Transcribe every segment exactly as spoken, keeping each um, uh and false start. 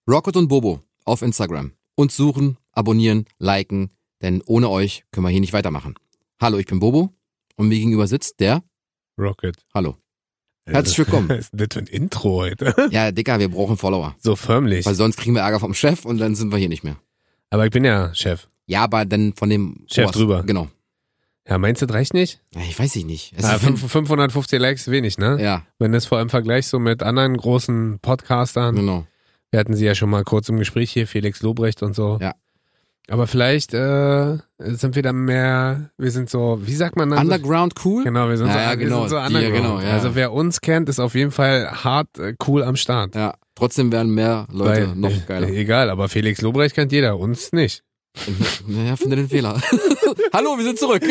Rocket und Bobo auf Instagram. Uns suchen, abonnieren, liken, denn ohne euch können wir hier nicht weitermachen. Hallo, ich bin Bobo und mir gegenüber sitzt der Rocket. Hallo. Herzlich willkommen. Was ist denn das für ein Intro heute? Ja, Dicker, wir brauchen Follower. So förmlich. Weil sonst kriegen wir Ärger vom Chef und dann sind wir hier nicht mehr. Aber ich bin ja Chef. Ja, aber dann von dem Chef Oberst. drüber. Genau. Ja, meinst du, das reicht nicht? Ja, ich weiß ich nicht. Es Ah, ist- fünf- fünfhundertfünfzig Likes ist wenig, ne? ja, Wenn das vor allem vergleichst so mit anderen großen Podcastern. genau. Wir hatten sie ja schon mal kurz im Gespräch hier, Felix Lobrecht und so. Ja. Aber vielleicht äh, sind wir dann mehr, wir sind so, wie sagt man dann? Underground cool? Genau, wir sind Ja, so, ja, wir genau. sind so Die- underground. genau, ja. Also wer uns kennt, ist auf jeden Fall hart äh, cool am Start. Ja, trotzdem werden mehr Leute Weil, noch äh, geiler. Egal, aber Felix Lobrecht kennt jeder, uns nicht. Naja, finde den Fehler. Hallo, wir sind zurück.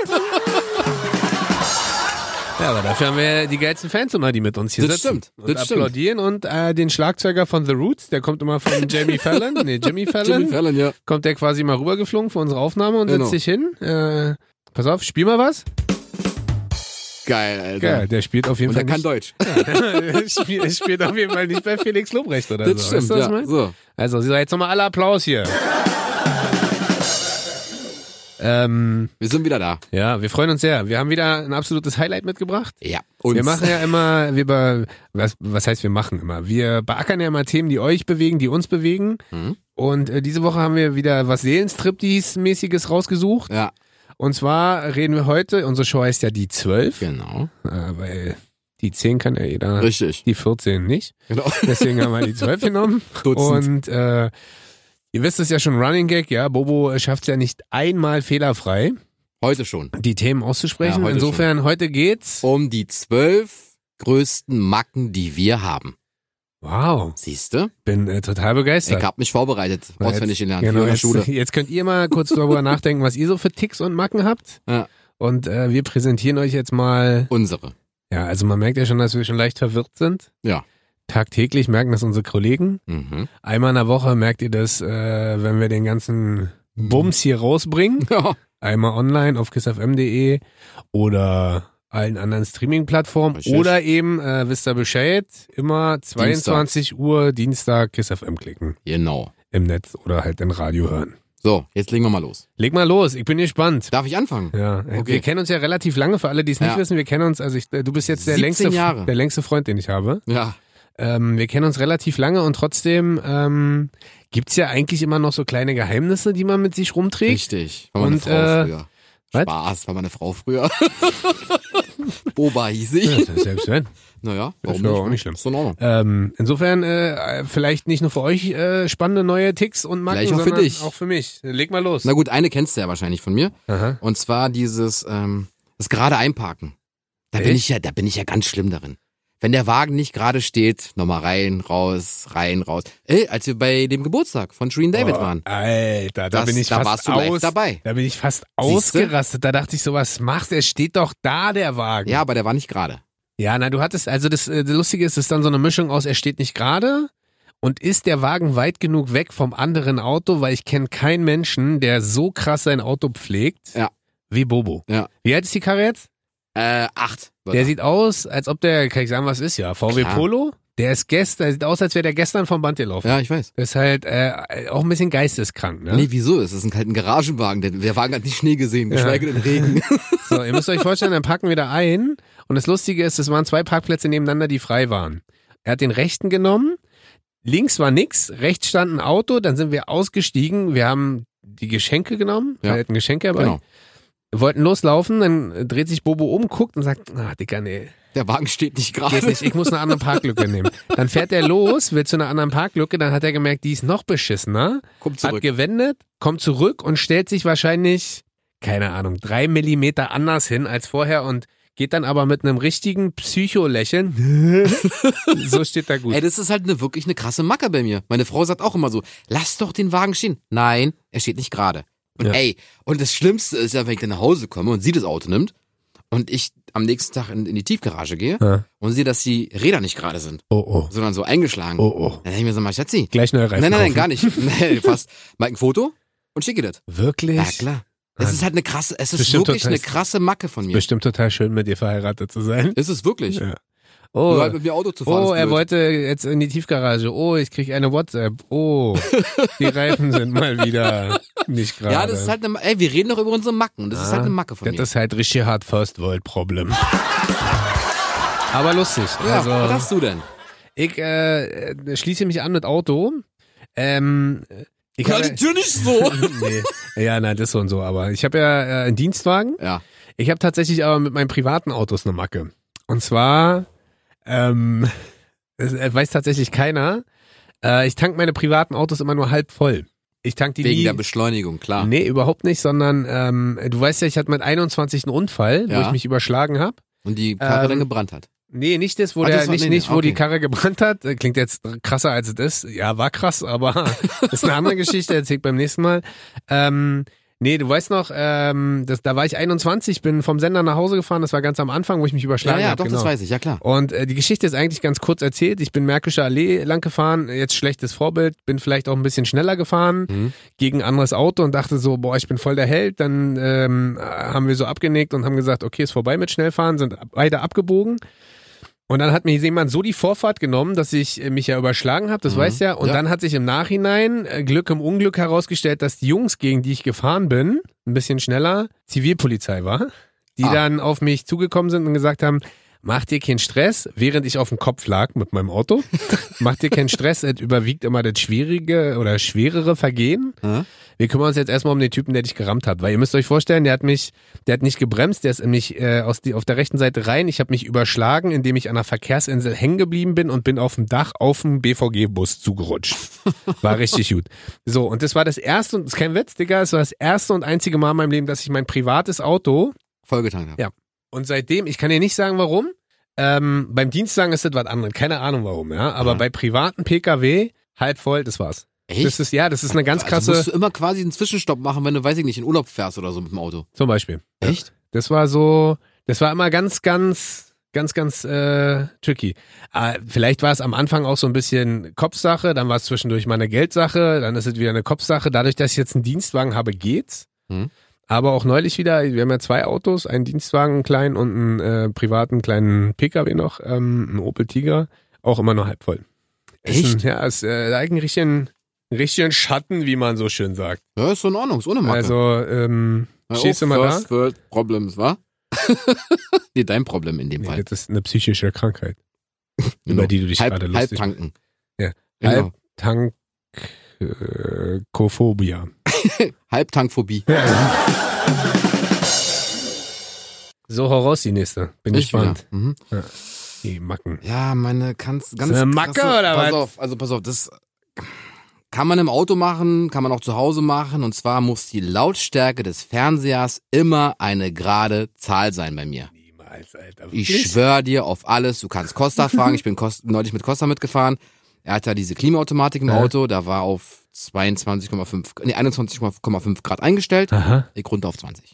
Ja, aber dafür haben wir die geilsten Fans immer, die mit uns hier Das sitzen. stimmt, Und das stimmt. applaudieren und äh, den Schlagzeuger von The Roots, der kommt immer von Jamie Fallon, nee, Jimmy Fallon, Jimmy Fallon, ja. kommt der quasi mal rübergeflogen für unsere Aufnahme und Genau. setzt sich hin. Äh, pass auf, spiel mal was. Geil, Alter. Geil, der spielt auf jeden Und Fall der kann nicht. Deutsch. Der spielt, der spielt auf jeden Fall nicht bei Felix Lobrecht oder Das so. stimmt, weißt du, was ich ja. meine? So. Also, so, jetzt nochmal alle Applaus hier. Ähm, Wir sind wieder da. ja, wir freuen uns sehr. Wir haben wieder ein absolutes Highlight mitgebracht. Ja. Und Wir machen ja immer, wir be, was, was heißt wir machen immer? Wir beackern ja immer Themen, die euch bewegen, die uns bewegen. Mhm. Und äh, diese Woche haben wir wieder was Seelenstriptease-mäßiges rausgesucht. Ja, Und zwar reden wir heute, unsere Show heißt ja die zwölf, genau. äh, weil die zehn kann ja jeder, Richtig. die vierzehn nicht. Genau. Deswegen haben wir die zwölf genommen. Dutzend. Und äh, ihr wisst es ja schon, Running Gag, ja, Bobo schafft es ja nicht einmal fehlerfrei, Heute schon. die Themen auszusprechen. Ja, heute Insofern, heute geht's. Um die zwölf größten Macken, die wir haben. Wow, Siehste? bin äh, total begeistert. Ich habe mich vorbereitet. Na, Auswendig jetzt- gelernt. Genau, Wie in der jetzt, Schule. jetzt könnt ihr mal kurz darüber nachdenken, was ihr so für Ticks und Macken habt. Ja. Und äh, wir präsentieren euch jetzt mal, Unsere. ja, also man merkt ja schon, dass wir schon leicht verwirrt sind. Ja. Tagtäglich merken das unsere Kollegen. Mhm. Einmal in der Woche merkt ihr das, äh, wenn wir den ganzen Bums hier rausbringen. Ja. Einmal online auf kiss f m punkt d e oder allen anderen Streaming-Plattformen. Richtig. Oder eben, äh, wisst ihr Bescheid, immer zweiundzwanzig Uhr Dienstag Kiss F M klicken. Genau. Im Netz oder halt im Radio hören. So, jetzt legen wir mal los. Leg mal los, ich bin gespannt. Darf ich anfangen? Ja, Okay. wir kennen uns ja relativ lange, für alle, die es nicht Ja. wissen, wir kennen uns, also ich, du bist jetzt der siebzehn längste, Jahre. der längste Freund, den ich habe. Ja. Ähm, wir kennen uns relativ lange und trotzdem ähm, gibt's ja eigentlich immer noch so kleine Geheimnisse, die man mit sich rumträgt. Richtig. War meine Und, Frau äh, früher. was? Spaß, war meine Frau früher. Boba hieß Ja, ich. das ist selbst wenn. Naja, warum ist ja nicht? auch nicht schlimm. Ist in Ordnung. Ähm, insofern äh, vielleicht nicht nur für euch äh, spannende neue Ticks und Macken, Vielleicht auch für sondern dich. auch für mich. Leg mal los. Na gut, eine kennst du ja wahrscheinlich von mir. Aha. Und zwar dieses, ähm, das gerade einparken. Da bin Echt? ich ja, da bin ich ja ganz schlimm darin. Wenn der Wagen nicht gerade steht, nochmal rein, raus, rein, raus. Ey, als wir bei dem Geburtstag von Shereen David Oh, waren. Alter, da Das- bin ich da fast warst du live aus, dabei. Da bin ich fast Siehste? ausgerastet. Da dachte ich so, was machst du? Er steht doch da, der Wagen. Ja, aber der war nicht gerade. Ja, na, du hattest, also das, äh, das Lustige ist, es ist dann so eine Mischung aus, er steht nicht gerade und ist der Wagen weit genug weg vom anderen Auto, weil ich kenne keinen Menschen, der so krass sein Auto pflegt Ja. wie Bobo. Ja. Wie alt ist die Karre jetzt? Äh, acht. Der sieht aus, als ob der, kann ich sagen, was ist ja, V W Klar. Polo? Der ist gestern, der sieht aus, als wäre der gestern vom Band gelaufen. Ja, ich weiß. Das ist halt äh, auch ein bisschen geisteskrank, ne? Nee, wieso? Es ist ein kalten Garagenwagen. Der, der Wagen hat nicht Schnee gesehen, geschweige denn Regen. So, ihr müsst euch vorstellen, dann packen wir da ein und das Lustige ist, es waren zwei Parkplätze nebeneinander, die frei waren. Er hat den rechten genommen, links war nix, rechts stand ein Auto, dann sind wir ausgestiegen, wir haben die Geschenke genommen, Ja. wir hatten Geschenke dabei, Genau. wir wollten loslaufen, dann dreht sich Bobo um, guckt und sagt, ah, Dicker, nee, Der Wagen steht nicht gerade. geht nicht, ich muss eine andere Parklücke nehmen. Dann fährt er los, will zu einer anderen Parklücke, dann hat er gemerkt, die ist noch beschissener, Kommt hat zurück. gewendet, kommt zurück und stellt sich wahrscheinlich, keine Ahnung, drei Millimeter anders hin als vorher und geht dann aber mit einem richtigen Psycho-Lächeln. So steht da gut. Ey, das ist halt eine, wirklich eine krasse Macke bei mir. Meine Frau sagt auch immer so, lass doch den Wagen stehen. Nein, er steht nicht gerade. Und Ja. ey, und das Schlimmste ist ja, wenn ich dann nach Hause komme und sie das Auto nimmt und ich am nächsten Tag in, in die Tiefgarage gehe Ja. und sehe, dass die Räder nicht gerade sind, Oh, oh. sondern so eingeschlagen. Oh, oh. Dann denke ich mir so, mal Schatzi. Gleich neue Reifen Nein, nein, nein, kaufen. gar nicht. Nein, fast. Mal ein Foto und schicke das. Wirklich? Ja, klar. Es ist halt eine krasse, es ist Bestimmt wirklich total- eine krasse Macke von mir. Bestimmt total schön, mit dir verheiratet zu sein. Ist es wirklich. Ja. Oh, Nur halt mit mir Auto zu fahren. oh ist er blöd. wollte jetzt in die Tiefgarage. Oh, ich krieg eine WhatsApp. Oh, die Reifen sind mal wieder nicht gerade. Ja, das ist halt eine, ey, wir reden doch über unsere Macken. Das ist halt eine Macke von Das mir. ist halt richtig hart First World Problem. Aber lustig. Ja, also, was hast du denn? ich äh, schließe mich an mit Auto. Ähm, ich habe, Tür nicht so. nee. Ja, nein, das so und so. Aber ich habe ja äh, einen Dienstwagen. Ja. Ich habe tatsächlich aber mit meinen privaten Autos eine Macke. Und zwar, ähm, das weiß tatsächlich keiner. Äh, ich tank meine privaten Autos immer nur halb voll. Ich tank die Wegen nie. der Beschleunigung, klar. Nee, überhaupt nicht, sondern ähm, du weißt ja, ich hatte mit einundzwanzig einen Unfall, wo Ja. ich mich überschlagen habe. Und die Karre Ähm, dann gebrannt hat. Nee, nicht das, wo Ach, der das war- nicht, nee, nicht, nee, wo die okay. Karre gebrannt hat. Äh, Klingt jetzt krasser als es ist. Ja, war krass, aber ist eine andere Geschichte, erzähl ich beim nächsten Mal. Ähm, nee, du weißt noch, ähm, das, da war ich einundzwanzig, bin vom Sender nach Hause gefahren, das war ganz am Anfang, wo ich mich Ja, überschlagen ja, habe. doch, genau. das weiß ich, ja klar. Und äh, die Geschichte ist eigentlich ganz kurz erzählt. Ich bin Märkische Allee lang gefahren, jetzt schlechtes Vorbild, bin vielleicht auch ein bisschen schneller gefahren Mhm. gegen ein anderes Auto und dachte so, boah, ich bin voll der Held. Dann ähm, haben wir so abgenickt und haben gesagt, okay, ist vorbei mit Schnellfahren, sind beide abgebogen. Und dann hat mir jemand so die Vorfahrt genommen, dass ich äh, mich ja überschlagen habe, das Mhm. weißt du ja. Und Ja. dann hat sich im Nachhinein äh, Glück im Unglück herausgestellt, dass die Jungs, gegen die ich gefahren bin, ein bisschen schneller, Zivilpolizei war, die Ah. dann auf mich zugekommen sind und gesagt haben, mach dir keinen Stress, während ich auf dem Kopf lag mit meinem Auto. Mach dir keinen Stress, es überwiegt immer das schwierige oder schwerere Vergehen. Hä? Wir kümmern uns jetzt erstmal um den Typen, der dich gerammt hat. Weil ihr müsst euch vorstellen, der hat mich, der hat nicht gebremst, der ist in mich äh, aus die, auf der rechten Seite rein. Ich habe mich überschlagen, indem ich an der Verkehrsinsel hängen geblieben bin und bin auf dem Dach auf dem B V G-Bus zugerutscht. War richtig gut. So, und das war das erste, und das ist kein Witz, Digga, es war das erste und einzige Mal in meinem Leben, dass ich mein privates Auto, Vollgetankt habe. Ja. und seitdem, ich kann dir nicht sagen, warum, ähm, beim Dienstwagen ist das was anderes, keine Ahnung warum, ja, aber Mhm. bei privaten Pkw, halb voll, das war's. Echt? Das ist, ja, das ist eine ganz krasse, Also musst du immer quasi einen Zwischenstopp machen, wenn du, weiß ich nicht, in Urlaub fährst oder so mit dem Auto. zum Beispiel. Ja. Echt? Das war so, das war immer ganz, ganz, ganz, ganz äh, tricky. Äh, vielleicht war es am Anfang auch so ein bisschen Kopfsache, dann war es zwischendurch mal eine Geldsache, dann ist es wieder eine Kopfsache. Dadurch, dass ich jetzt einen Dienstwagen habe, geht's. Hm. Aber auch neulich wieder, wir haben ja zwei Autos, einen Dienstwagen, einen kleinen und einen äh, privaten kleinen Pkw noch, ähm, einen Opel Tiger, auch immer nur halb voll. Ist Echt? Ein, ja, ist äh, da ein richtigen, richtigen Schatten, wie man so schön sagt. Ja, ist so in Ordnung, ist ohne Macke. Also, ähm, Ja, stehst du oh, mal da? First World Problems, wa? Nee, dein Problem in dem Nee, Fall. das ist eine psychische Krankheit, Genau. über die du dich Halb, gerade lustig Halbtanken. Ja. Genau. Halbtankophobia. Halbtankphobie. So, hau raus die nächste. Bin Ich gespannt. wieder. Mhm. Die Macken. Ja, meine ganz, ganz eine Macke krasse, oder pass was? auf, also pass auf, das kann man im Auto machen, kann man auch zu Hause machen, und zwar muss die Lautstärke des Fernsehers immer eine gerade Zahl sein bei mir. Niemals, Alter. Ich Wirklich? schwör dir auf alles, du kannst Costa fragen, ich bin Costa, neulich mit Costa mitgefahren, er hat ja diese Klimaautomatik im Ja. Auto, da war auf zweiundzwanzig Komma fünf, nee, einundzwanzig Komma fünf Grad eingestellt, Aha. ich runter auf zwanzig.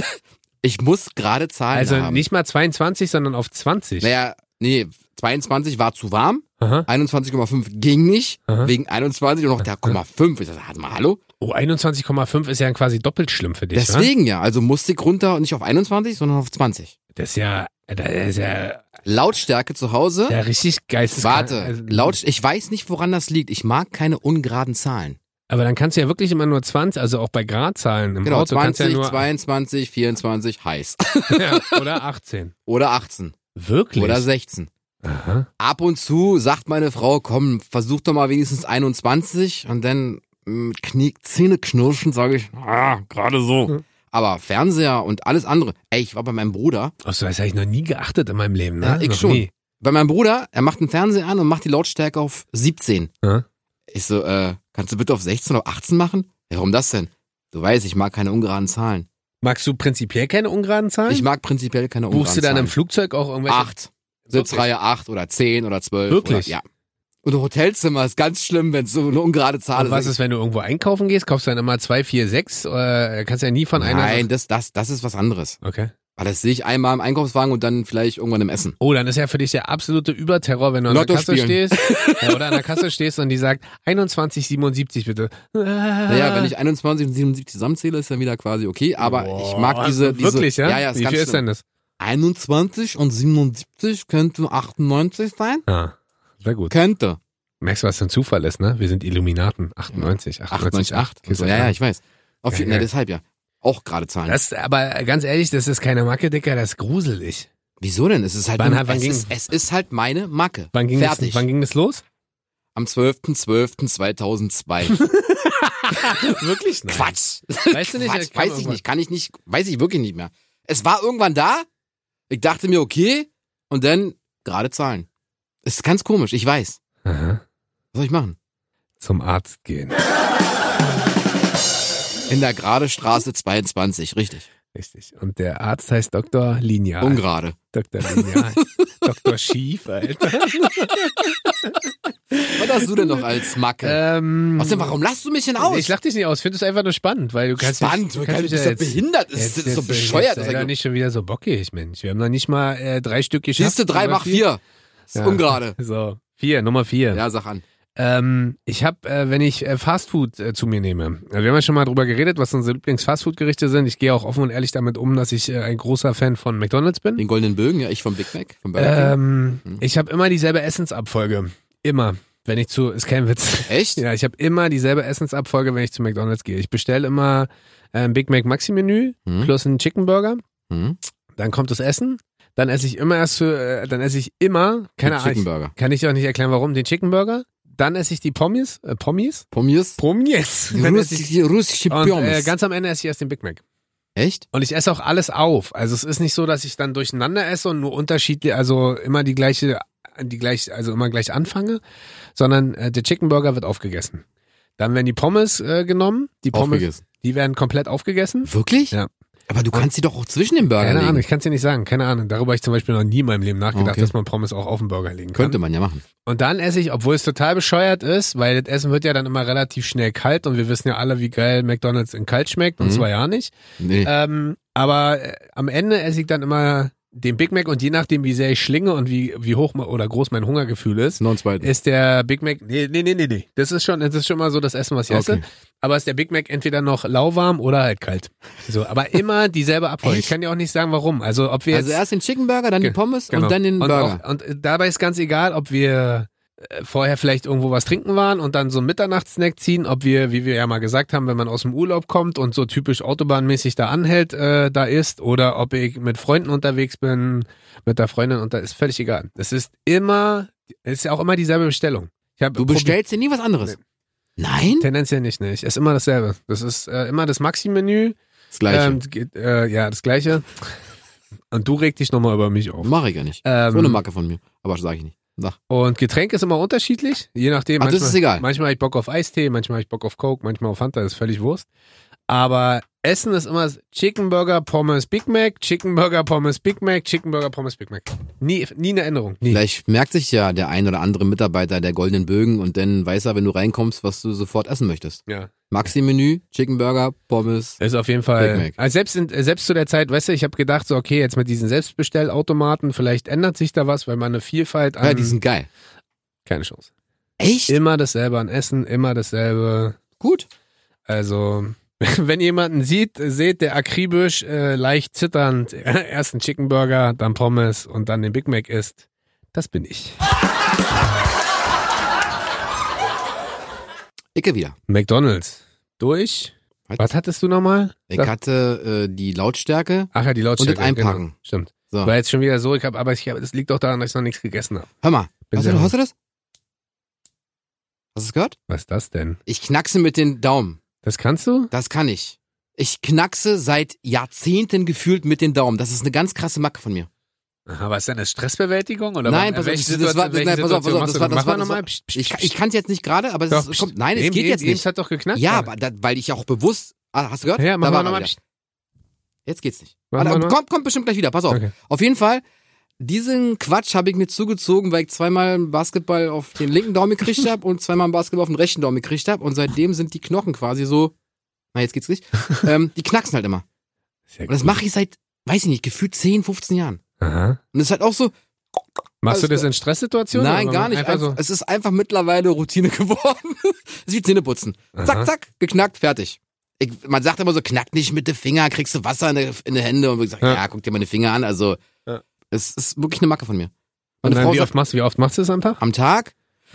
Ich muss gerade Zahlen Also haben. nicht mal zweiundzwanzig, sondern auf zwanzig. Naja, nee, zweiundzwanzig war zu warm, Aha. einundzwanzig Komma fünf ging nicht, Aha. wegen einundzwanzig und noch der Komma fünf. Ich sag, warte mal, hallo? Oh, einundzwanzig Komma fünf ist ja quasi doppelt schlimm für dich, wa? Deswegen ja, also musste ich runter und nicht auf einundzwanzig, sondern auf zwanzig. Das ist ja, das ist ja, Lautstärke zu Hause, ja richtig geisteskrank. warte, Also, laut, ich weiß nicht, woran das liegt. Ich mag keine ungeraden Zahlen. Aber dann kannst du ja wirklich immer nur zwanzig, also auch bei Gradzahlen im Genau, Auto kannst du ja zwanzig, nur zweiundzwanzig, vierundzwanzig, heiß. ja, oder achtzehn. Oder achtzehn. Wirklich? Oder sechzehn. Aha. Ab und zu sagt meine Frau, komm, versuch doch mal wenigstens einundzwanzig, und dann mh, Knie, Zähne knirschen, sage ich, ah, gerade so. Hm. Aber Fernseher und alles andere. Ey, ich war bei meinem Bruder, Ach so, das habe ich noch nie geachtet in meinem Leben, ne? Ja, ich noch schon. Nie. bei meinem Bruder, er macht den Fernseher an und macht die Lautstärke auf siebzehn. Ja. Ich so, äh, kannst du bitte auf sechzehn oder achtzehn machen? Ja, warum das denn? Du weißt, ich mag keine ungeraden Zahlen. Magst du prinzipiell keine ungeraden Zahlen? Ich mag prinzipiell keine ungeraden Buchst du dann Zahlen. im Flugzeug auch irgendwelche? Acht. Sitzreihe acht oder zehn oder zwölf. Wirklich? Oder, ja. Und Hotelzimmer ist ganz schlimm, wenn es so eine ungerade Zahl Und was ist, wenn du irgendwo einkaufen gehst? Kaufst du dann immer zwei, vier, sechs? Oder kannst ja nie von einer... Nein, das, das, das ist was anderes. Okay. Aber das sehe ich einmal im Einkaufswagen und dann vielleicht irgendwann im Essen. Oh, dann ist ja für dich der absolute Überterror, wenn du an der Lotto Kasse spielen. stehst. Ja, oder an der Kasse stehst und die sagt einundzwanzig siebenundsiebzig bitte. Naja, wenn ich einundzwanzig und siebenundsiebzig zusammenzähle, ist dann wieder quasi okay. Aber Boah, ich mag diese, diese Wirklich, ja? Ja, ja, ist Wie ganz viel ist schlimm. denn das? einundzwanzig und siebenundsiebzig könnte achtundneunzig sein? Ja, sehr gut. Könnte. Merkst du, was für ein Zufall ist, ne? Wir sind Illuminaten. achtundneunzig, achtundneunzig, achtundneunzig Komma acht. So, ja, ja, ich weiß. Auf Ja, jeden ja. Fall, deshalb ja. Auch gerade Zahlen. Das, aber ganz ehrlich, das ist keine Macke, Dicker, das ist gruselig. Wieso denn? Es ist halt, Wann eine, hat- wann es, ging- ist, es ist halt meine Macke. Wann ging, Fertig. das, wann ging das los? Am zwölfter zwölfter zweitausendzwei. Wirklich? Nein. Quatsch. Weißt du nicht? Quatsch, das kann weiß man ich mal- nicht, kann ich nicht, weiß ich wirklich nicht mehr. Es war irgendwann da. Ich dachte mir, okay. Und dann gerade Zahlen. Es ist ganz komisch, ich weiß. Aha. Was soll ich machen? Zum Arzt gehen. In der Gerade Straße zweiundzwanzig, richtig. Richtig. Und der Arzt heißt Doktor Lineal. Ungerade. Doktor Lineal. Doktor Schief, Alter. Was hast du denn noch als Macke? Ähm, Außerdem, warum lachst du mich denn aus? Ich lach dich nicht aus, ich finde es einfach nur spannend, weil du kannst Spannend, mich, du du kannst, mich bist ja doch behindert, das jetzt, ist so jetzt, bescheuert. Jetzt Das sei doch ist nicht schon wieder so bockig, Mensch. Wir haben noch nicht mal äh, drei Stück geschafft. Siehst du, drei Nummer mach vier. Ist Ja. ungerade. So, vier, Nummer vier. Ja, sag an. Ähm, ich habe, äh, wenn ich äh, Fastfood äh, zu mir nehme, äh, wir haben ja schon mal drüber geredet, was unsere Lieblings-Fastfood-Gerichte sind. Ich gehe auch offen und ehrlich damit um, dass ich äh, ein großer Fan von McDonald's bin. Den goldenen Bögen, ja, ich vom Big Mac, vom Burger King. Ähm, Hm. Ich habe immer dieselbe Essensabfolge. Immer. Wenn ich zu, ist kein Witz. Echt? Ja, ich habe immer dieselbe Essensabfolge, wenn ich zu McDonald's gehe. Ich bestelle immer äh, ein Big Mac Maxi-Menü Hm. plus einen Chicken Burger. Hm. Dann kommt das Essen. Dann esse ich immer erst, für, äh, dann esse ich immer, keine Den Ahnung, Chicken Burger. kann ich auch nicht erklären, warum, den Chicken Burger. Dann esse ich die Pommes, äh, Pommes? Pommes? Pommes. Die Dann esse ich, russische, russische und äh, Pommes. ganz am Ende esse ich erst den Big Mac. Echt? Und ich esse auch alles auf. Also es ist nicht so, dass ich dann durcheinander esse und nur unterschiedlich, also immer die gleiche, die gleich, also immer gleich anfange, sondern äh, der Chicken Burger wird aufgegessen. Dann werden die Pommes äh, genommen. Die Pommes, Aufgegessen. die werden komplett aufgegessen. Wirklich? Ja. Aber du kannst sie doch auch zwischen den Burger Keine legen. Ahnung, ich kann es dir nicht sagen. Keine Ahnung. Darüber habe ich zum Beispiel noch nie in meinem Leben nachgedacht, Okay. dass man Pommes auch auf den Burger legen kann. Könnte man ja machen. Und dann esse ich, obwohl es total bescheuert ist, weil das Essen wird ja dann immer relativ schnell kalt und wir wissen ja alle, wie geil McDonald's in kalt schmeckt, und Mhm. zwar ja nicht. Nee. Ähm, aber äh, am Ende esse ich dann immer den Big Mac und je nachdem, wie sehr ich schlinge und wie, wie hoch ma- oder groß mein Hungergefühl ist, Noch einen zweiten. ist der Big Mac, nee, nee, nee, nee, nee. Das ist schon, das ist schon mal so das Essen, was ich esse. Okay. Aber ist der Big Mac entweder noch lauwarm oder halt kalt. So, aber immer dieselbe Abfolge. Ich Echt? kann dir auch nicht sagen, warum. Also, ob wir Also jetzt, erst den Chicken Burger, dann Ge- die Pommes genau. und dann den und Burger. Auch, und äh, dabei ist ganz egal, ob wir äh, vorher vielleicht irgendwo was trinken waren und dann so einen Mitternachtssnack ziehen, ob wir, wie wir ja mal gesagt haben, wenn man aus dem Urlaub kommt und so typisch autobahnmäßig da anhält, äh, da ist, oder ob ich mit Freunden unterwegs bin, mit der Freundin, und da ist völlig egal. Es ist immer, es ist ja auch immer dieselbe Bestellung. Ich hab Du probi- bestellst dir nie was anderes. Nein? Tendenziell nicht, ne? Ich esse immer dasselbe. Das ist äh, immer das Maxi-Menü. Das Gleiche. Ähm, geht, äh, ja, das Gleiche. Und du regst dich nochmal über mich auf. Mach ich ja nicht. Ähm, So eine Macke von mir. Aber sag ich nicht. Sag. Und Getränk ist immer unterschiedlich, je nachdem. Ach, das manchmal, ist egal. Manchmal habe ich Bock auf Eistee, manchmal habe ich Bock auf Coke, manchmal auf Fanta, das ist völlig Wurst. Aber Essen ist immer Chicken Burger, Pommes, Big Mac, Chicken Burger, Pommes, Big Mac, Chicken Burger, Pommes, Big Mac. Nie, nie eine Änderung. Nie. Vielleicht merkt sich ja der ein oder andere Mitarbeiter der goldenen Bögen und dann weiß er, wenn du reinkommst, was du sofort essen möchtest. Ja. Maxi-Menü, Chicken Burger, Pommes. Ist auf jeden Fall. Big Mac. Also selbst, in, selbst zu der Zeit, weißt du, ich habe gedacht, so okay, jetzt mit diesen Selbstbestellautomaten, vielleicht ändert sich da was, weil man eine Vielfalt an. Ja, die sind geil. Keine Chance. Echt? Immer dasselbe an Essen, immer dasselbe. Gut. Also, wenn jemanden sieht, seht, der akribisch, äh, leicht zitternd erst einen Chicken Burger, dann Pommes und dann den Big Mac isst, das bin ich. Icke wieder. McDonald's. Durch. Was? Was hattest du nochmal? Ich Sag- hatte äh, die Lautstärke. Ach ja, die Lautstärke. Und das Einpacken. Genau. Stimmt. So. War jetzt schon wieder so, ich hab, aber ich hab, das liegt auch daran, dass ich noch nichts gegessen habe. Hör mal. Bin Hast sehr du, hast du das? Hast du es gehört? Was ist das denn? Ich knackse mit den Daumen. Das kannst du? Das kann ich. Ich knackse seit Jahrzehnten gefühlt mit den Daumen. Das ist eine ganz krasse Macke von mir. Aha, was ist denn das? Stressbewältigung? Oder Nein, was- pass auf, welche das war, Situation- welche nein, pass auf, pass Situation auf, machst das du? war, das Mach war, mal das war, nochmal. Psst, psst, ich, psst. ich kann es jetzt nicht gerade, aber es Doch, ist, kommt, nein, es eben, geht jetzt eben, nicht. Es hat doch geknackt. Ja, gerade. aber da, weil ich auch bewusst, ah, hast du gehört? Ja, mach Da mal war er nochmal. wieder. Jetzt geht's nicht. Mach Warte, mal noch. kommt, kommt bestimmt gleich wieder, pass auf. Okay. Auf jeden Fall, diesen Quatsch habe ich mir zugezogen, weil ich zweimal einen Basketball auf den linken Daumen gekriegt habe und zweimal einen Basketball auf den rechten Daumen gekriegt habe und seitdem sind die Knochen quasi so, na jetzt geht's nicht, ähm, die knacksen halt immer. Sehr Und das gut. mache ich seit, weiß ich nicht, gefühlt zehn, fünfzehn Jahren. Aha. Und es ist halt auch so, Machst du Also, das in Stresssituationen? nein, oder gar nicht. Einfach Einfach, so? es ist einfach mittlerweile Routine geworden. Es ist wie Zähneputzen. Aha. Zack, zack, geknackt, fertig. Ich, man sagt immer so, knack nicht mit den Finger, kriegst du Wasser in die, in die Hände. Und ich sag, Ja. ja. guck dir meine Finger an. Also, Es ist wirklich eine Macke von mir. Und Meine dann, Frau wie, sagt, oft machst, wie oft machst du es am Tag? am Tag?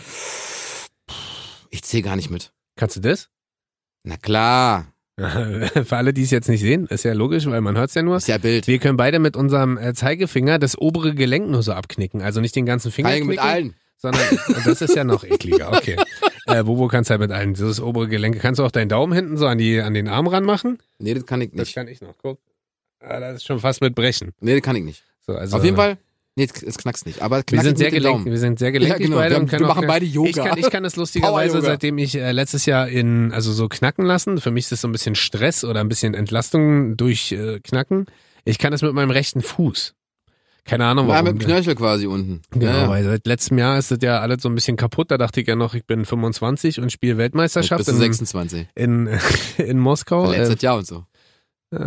Ich zähle gar nicht mit. Kannst du das? Na klar. Für alle, die es jetzt nicht sehen, ist ja logisch, weil man hört es ja nur. Ist ja Bild. Wir können beide mit unserem äh, Zeigefinger das obere Gelenk nur so abknicken. Also nicht den ganzen Finger Zeigen mit knicken, allen. sondern das ist ja noch ekliger. Okay. Äh, Bobo kannst halt mit allen. Dieses obere Gelenk. Kannst du auch deinen Daumen hinten so an, die, an den Arm ranmachen? Nee, das kann ich Das nicht. kann ich noch. Guck. Ah, das ist schon fast mit Brechen. Nee, das kann ich nicht. So, also, Auf jeden Fall, nee, es, es knackst nicht. Aber Wir knack sind, ich sehr mit dem gelenk, Daumen. wir sind sehr gelenkig Ja, genau. beide Wir, und haben, können wir auch, machen beide Yoga. Ich kann, ich kann das lustigerweise, Power-Yoga. seitdem ich äh, letztes Jahr in, also so knacken lassen. Für mich ist das so ein bisschen Stress oder ein bisschen Entlastung durch äh, Knacken. Ich kann das mit meinem rechten Fuß. Keine Ahnung Ja, warum. mit dem Knöchel quasi unten. Genau, Ja, ja. weil seit letztem Jahr ist das ja alles so ein bisschen kaputt. Da dachte ich ja noch, ich bin fünfundzwanzig und spiele Weltmeisterschaft Jetzt bist in, du sechsundzwanzig. in, in Moskau. Letztes Jahr und so. Äh,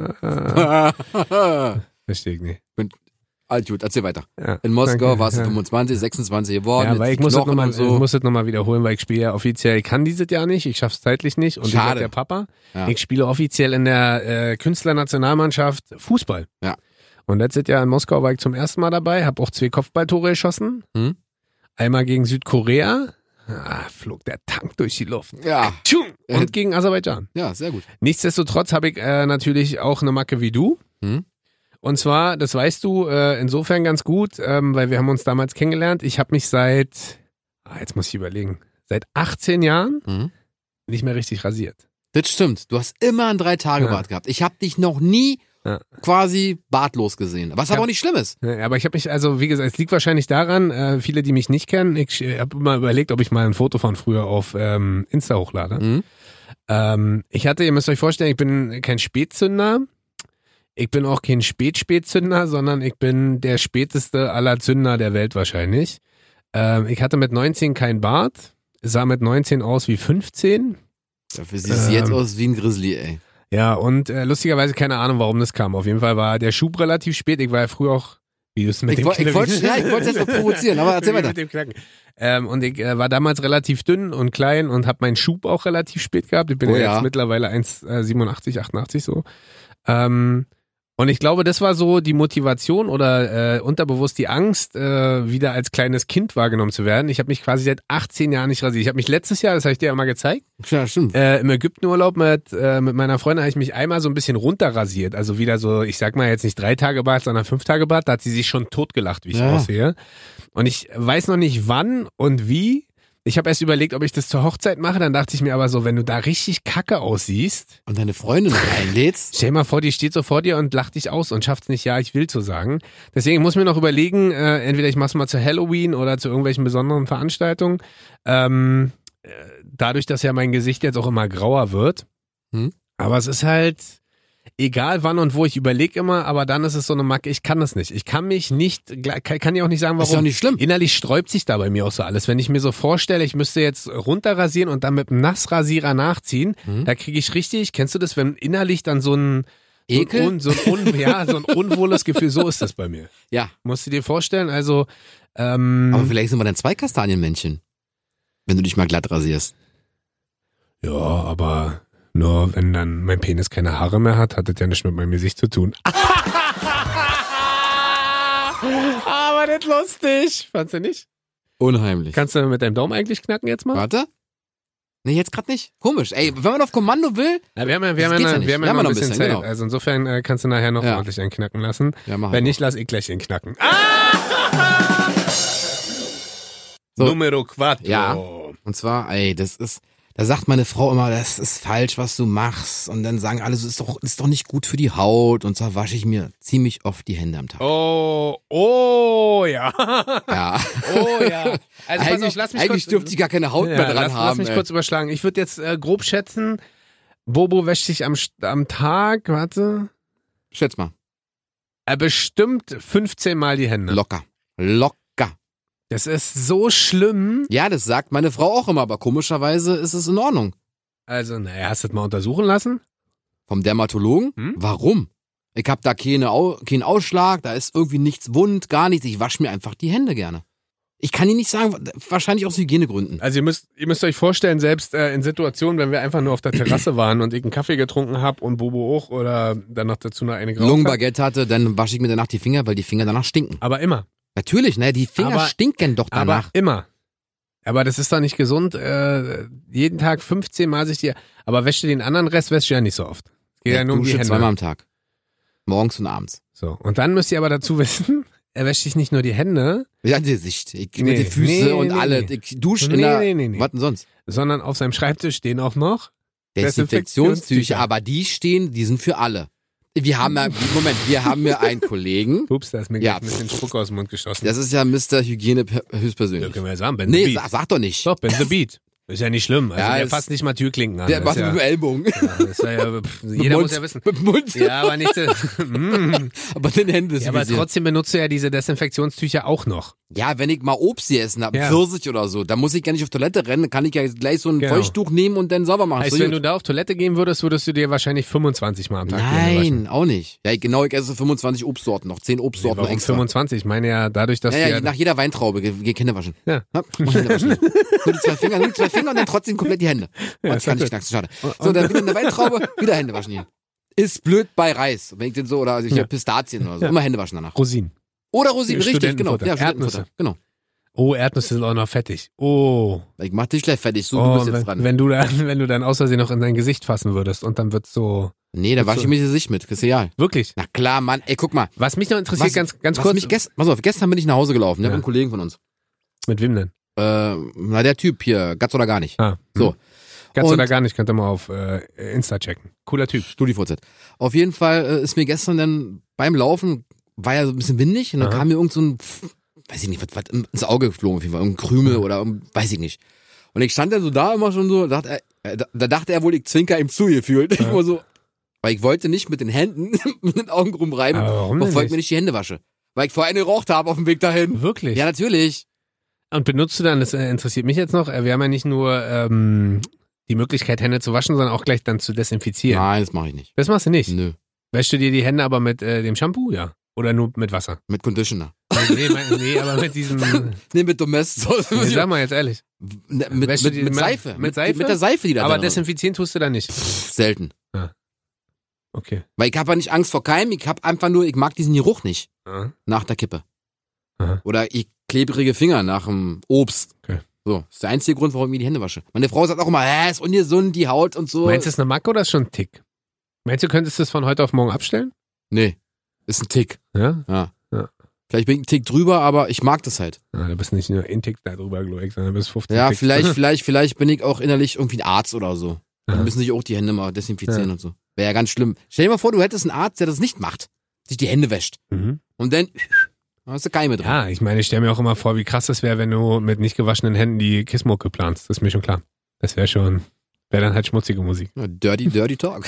äh, verstehe ich nicht. Alt gut, erzähl weiter. Ja, In Moskau danke, warst du ja. fünfundzwanzig, sechsundzwanzig geworden. Ja, weil jetzt ich muss, das Knochen noch mal, und so. ich muss das nochmal wiederholen, weil ich spiele ja offiziell, ich kann dieses Jahr nicht, ich schaff's zeitlich nicht und ich Schade. hab der Papa. Ja. Ich spiele offiziell in der äh, Künstlernationalmannschaft Fußball. Ja. Und letztes Jahr in Moskau war ich zum ersten Mal dabei, habe auch zwei Kopfballtore geschossen. Hm? Einmal gegen Südkorea, ah, flog der Tank durch die Luft. Ja, Tschung! Äh. Und gegen Aserbaidschan. ja, sehr gut. Nichtsdestotrotz habe ich äh, natürlich auch eine Macke wie du. Hm? Und zwar, das weißt du, äh, insofern ganz gut, ähm, weil wir haben uns damals kennengelernt. Ich habe mich seit, ah, jetzt muss ich überlegen, seit achtzehn Jahren Hm? nicht mehr richtig rasiert. Das stimmt. Du hast immer ein Drei-Tage-Bart gehabt. Ich habe dich noch nie Ja. quasi bartlos gesehen. Was aber Ja. auch nicht schlimm ist. Ja, aber ich habe mich, also wie gesagt, es liegt wahrscheinlich daran, äh, viele, die mich nicht kennen, ich äh, habe immer überlegt, ob ich mal ein Foto von früher auf ähm, Insta hochlade. Hm? Ähm, ich hatte, ihr müsst euch vorstellen, ich bin kein Spätzünder. Ich bin auch kein Spätspätzünder, sondern ich bin der späteste aller Zünder der Welt wahrscheinlich. Ähm, ich hatte mit neunzehn kein Bart, sah mit neunzehn aus wie fünfzehn. Dafür siehst du Ähm. jetzt aus wie ein Grizzly, ey. Ja, und äh, lustigerweise keine Ahnung, warum das kam. Auf jeden Fall war der Schub relativ spät. Ich war ja früher auch, wie du es mit Ich dem woll- ich Knacken- wollte ja, ich wollte jetzt mal provozieren, aber erzähl Wie weiter. mit dem Knacken. Ähm, und ich äh, war damals relativ dünn und klein und habe meinen Schub auch relativ spät gehabt. Ich bin Oh ja ja. jetzt mittlerweile eins Komma siebenundachtzig, achtundachtzig so. Ähm, und ich glaube, das war so die Motivation oder äh, unterbewusst die Angst, äh, wieder als kleines Kind wahrgenommen zu werden. Ich habe mich quasi seit achtzehn Jahren nicht rasiert. Ich habe mich letztes Jahr, das habe ich dir ja mal gezeigt, Ja, stimmt. äh, im Ägyptenurlaub mit, äh, mit meiner Freundin habe ich mich einmal so ein bisschen runterrasiert. Also wieder so, ich sag mal jetzt nicht drei Tage Bart, sondern fünf Tage Bart. Da hat sie sich schon totgelacht, wie ich Ja. aussehe. Und ich weiß noch nicht wann und wie. Ich habe erst überlegt, ob ich das zur Hochzeit mache. Dann dachte ich mir aber so, wenn du da richtig kacke aussiehst, Und deine Freundin noch einlädst. stell mal vor, die steht so vor dir und lacht dich aus und schafft's nicht, ja, ich will zu sagen. Deswegen muss ich mir noch überlegen, äh, entweder ich mach's mal zu Halloween oder zu irgendwelchen besonderen Veranstaltungen. Ähm, äh, dadurch, dass ja mein Gesicht jetzt auch immer grauer wird. Hm? Aber es ist halt, egal wann und wo, ich überlege immer, aber dann ist es so eine Macke, ich kann das nicht. Ich kann mich nicht, kann, kann ja auch nicht sagen, Ist doch warum. nicht schlimm. Innerlich sträubt sich da bei mir auch so alles. Wenn ich mir so vorstelle, ich müsste jetzt runterrasieren und dann mit einem Nassrasierer nachziehen, Mhm. da kriege ich richtig, kennst du das, wenn innerlich dann so ein, so ein, Ekel? un, so ein, un, ja, so ein unwohles Gefühl, so ist das bei mir. Ja, Musst du dir vorstellen, also, ähm, aber vielleicht sind wir dann zwei Kastanienmännchen. Wenn du dich mal glatt rasierst. ja, aber nur wenn dann mein Penis keine Haare mehr hat, hat das ja nichts mit meinem Gesicht zu tun. Aber das lustig. Fandst du nicht? Unheimlich. Kannst du mit deinem Daumen eigentlich knacken jetzt mal? Warte. Nee, jetzt gerade nicht. Komisch. Ey, wenn man auf Kommando will. Ja, wir haben ja, wir Das haben geht ja, ja noch- nicht. wir haben Wir ja haben noch noch ein ein bisschen bisschen, Zeit. genau. Also insofern äh, kannst du nachher noch Ja. ordentlich einen knacken lassen. Ja, mach Wenn ich nicht, lass ich gleich ihn knacken. So. Numero quattro. Ja. Und zwar, ey, das ist, da sagt meine Frau immer, das ist falsch, was du machst. Und dann sagen alle, das ist doch, das ist doch nicht gut für die Haut. Und zwar wasche ich mir ziemlich oft die Hände am Tag. Oh, oh, ja. Ja. Oh, ja. Also pass eigentlich auf, lass mich eigentlich kurz, dürfte ich gar keine Haut ja, mehr dran lass, haben. lass mich ey. kurz überschlagen. Ich würde jetzt äh, grob schätzen, Bobo wäscht sich am, am Tag, warte, Schätz mal. äh, bestimmt fünfzehn Mal die Hände. Locker. Locker. Das ist so schlimm. Ja, das sagt meine Frau auch immer, aber komischerweise ist es in Ordnung. Also, naja, hast du das mal untersuchen lassen? Vom Dermatologen? Hm? Warum? Ich hab da keine Au keinen Ausschlag, da ist irgendwie nichts wund, gar nichts. Ich wasche mir einfach die Hände gerne. Ich kann Ihnen nicht sagen, wahrscheinlich aus Hygienegründen. Also ihr müsst, ihr müsst euch vorstellen, selbst äh, in Situationen, wenn wir einfach nur auf der Terrasse waren und ich einen Kaffee getrunken habe und Bobo auch oder dann noch dazu noch eine geraucht Lungenbaguette hatte, dann wasche ich mir danach die Finger, weil die Finger danach stinken. Aber immer. Natürlich, ne? Die Finger Aber- stinken doch danach. Aber immer. Aber das ist doch nicht gesund. Äh, jeden Tag fünfzehn Mal sich die. Aber wäschst du den anderen Rest, wäschst du ja nicht so oft. Geht ja, ich nur um die dusche Hände. zweimal am Tag. Morgens und abends. So. Und dann müsst ihr aber dazu wissen, er wäscht sich nicht nur die Hände, Ja, die Sicht. Ich, Nee, mit den Füße nee, und nee, alle. nee. Ich dusche Nee, in der. nee, nee, nee. Was denn sonst? sondern auf seinem Schreibtisch stehen auch noch. Desinfektionstücher, aber die stehen, die sind für alle. Wir haben ja, Moment, wir haben ja einen Kollegen. Ups, da ist mir Ja. ja. ein bisschen Spuck aus dem Mund geschossen. Das ist ja Mister Hygiene per- Ja, höchstpersönlich. können wir ja sagen, Ben the Nee, Beat. sag, sag doch nicht. Doch, Ben the Beat. Ist ja nicht schlimm. Also Ja, der es- fasst nicht mal Türklinken an. Der Das macht ist mit dem ja, Ellbogen. ja, das ist ja, pff, Mit jeder Mund, muss ja wissen. Mit dem Mund. Ja, aber nicht. äh, mm. Aber den Händen Ja, aber desinfizieren. trotzdem benutzt du ja diese Desinfektionstücher auch noch. Ja, wenn ich mal Obst gegessen habe, Ja. Pfirsich oder so, dann muss ich ja nicht auf Toilette rennen, dann kann ich ja gleich so ein Genau. Feuchttuch nehmen und dann sauber machen. Heißt, So wenn gut. du da auf Toilette gehen würdest, würdest du dir wahrscheinlich fünfundzwanzig Mal am Tag die Hände waschen. Nein, auch nicht. Ja, genau, ich esse fünfundzwanzig Obstsorten noch, zehn Obstsorten noch Warum extra. fünfundzwanzig? Ich meine ja dadurch, dass Ja, du ja, ja, nach jeder Weintraube geh, geh Hände waschen. Ja. Ja, muss Hände waschen. Nur die zwei Finger, nur die zwei Finger und dann trotzdem komplett die Hände. Ja, Ja, ist das kann ja nicht knacksen, schade. Und- So, dann wieder eine Weintraube, wieder Hände waschen hier. Ist blöd bei Reis. Wenn ich den so, oder also ich Ja. hab Pistazien oder so, Ja. immer Hände waschen danach. Rosinen. Oder Rosinen, richtig, genau. Studentenfutter. Ja, Erdnüsse. Studentenfutter, genau. Oh, Erdnüsse sind auch noch fettig. Oh. Ich mach dich gleich fertig, so, du oh bist jetzt wenn, dran. wenn du dann, wenn du dann aus Versehen noch in dein Gesicht fassen würdest und dann wird's so. Nee, da wasche ich mir die Sicht mit, ist egal. Wirklich. Na klar, Mann, ey, guck mal. Was mich noch interessiert, Was- ganz, ganz Was kurz. mich gest pass auf, gestern bin ich nach Hause gelaufen, ne, Ja. mit einem Kollegen von uns. Mit wem denn? Äh, na, der Typ hier, Gatz oder gar nicht. Ah. So. Ganz Und- oder gar nicht, könnt ihr mal auf äh, Insta checken. Cooler Typ. StudiVZ. Auf jeden Fall äh, ist mir gestern dann beim Laufen, war ja so ein bisschen windig und dann Aha. kam mir irgend so ein, pff, weiß ich nicht, was, was ins Auge geflogen auf jeden Fall, irgendein Krümel oder irgend- weiß ich nicht. Und ich stand dann so da immer schon so, dachte, er, äh, da, da dachte er wohl, ich zwinker ihm zu gefühlt. Ich war so, weil ich wollte nicht mit den Händen mit den Augen rumreiben, Aber warum denn bevor ich nicht? mir nicht die Hände wasche. Weil ich vorher eine geraucht habe auf dem Weg dahin. Wirklich? Ja, natürlich. Und benutzt du dann, das äh, interessiert mich jetzt noch, äh, wir haben ja nicht nur ähm, die Möglichkeit, Hände zu waschen, sondern auch gleich dann zu desinfizieren. Nein, das mache ich nicht. Das machst du nicht. Nö. Wäschst du dir die Hände aber mit äh, dem Shampoo, ja? Oder nur mit Wasser? Mit Conditioner. Nee, mein, nee aber mit diesem. Nee, mit Domestos. Nee, sag mal jetzt ehrlich. Ne, mit, Wäschst du mit, die mit mit- Seife. mit Seife? Mit der Seife, die da Aber drin ist. desinfizieren tust du da nicht. Pff, selten. Okay. Weil ich habe ja nicht Angst vor Keimen, ich habe einfach nur, ich mag diesen Geruch nicht Ja. nach der Kippe. Aha. Oder ich klebrige Finger nach dem Obst. Okay. So, das ist der einzige Grund, warum ich mir die Hände wasche. Meine Frau sagt auch immer, hä, ist ungesund, die Haut und so. Meinst du, es ist eine Macke oder ist schon ein Tick? Meinst du, könntest du es von heute auf morgen abstellen? Nee, ist ein Tick. Ja? Ja. Ja. Vielleicht bin ich ein Tick drüber, aber ich mag das halt. Ah, du bist nicht nur ein Tick da drüber, glaube ich, sondern du bist fünfzehn Ja, Ticks. vielleicht, vielleicht, vielleicht bin ich auch innerlich irgendwie ein Arzt oder so. Dann Aha. müssen sich auch die Hände mal desinfizieren Ja. und so. Wäre ja ganz schlimm. Stell dir mal vor, du hättest einen Arzt, der das nicht macht. Sich die Hände wäscht. Mhm. Und dann, dann hast du Keime drin. Ja, ich meine, ich stelle mir auch immer vor, wie krass das wäre, wenn du mit nicht gewaschenen Händen die Kissmucke planst. Das ist mir schon klar. Das wäre schon, wäre dann halt schmutzige Musik. Ja, dirty, dirty talk.